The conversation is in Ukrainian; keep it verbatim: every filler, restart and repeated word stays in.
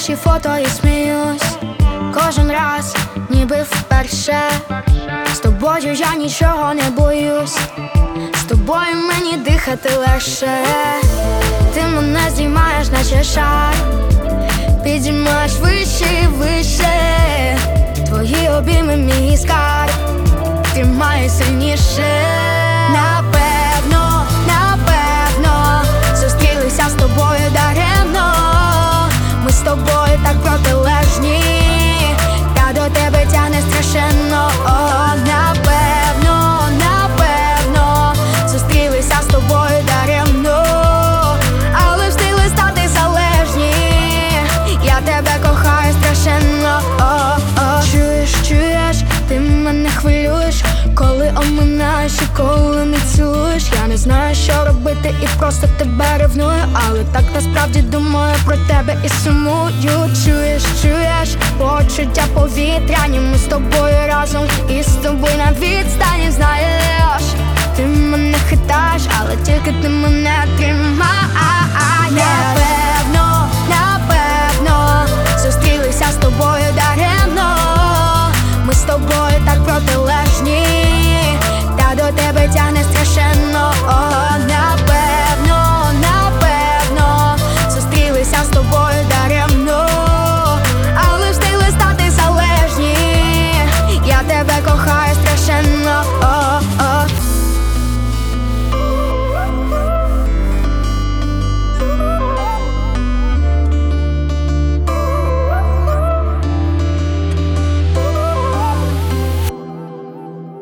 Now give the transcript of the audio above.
наші фото і сміюсь кожен раз, ніби вперше. З тобою я нічого не боюсь, з тобою мені дихати легше. Ти мене знімаєш, наче шар, підіймаєш вище і вище. Твої обійми мій скарб, тримаю сильніше. Напевно, напевно, зустрілися з тобою даремно. Ми з тобою так протилежні, та до тебе тягне страшенно. О, напевно, напевно, зустрілися з тобою даремно, але встигли стати залежні. Я тебе кохаю страшенно. О, о. Чуєш, чуєш, ти мене хвилюєш, коли оминаєш і коли не цілуєш. Я не знаю, що робити і просто тебе ревную, але так насправді думаю про тебе і сумую. Чуєш, чуєш, почуття повітряні, ми з тобою разом, і з тобою на відстані знаю.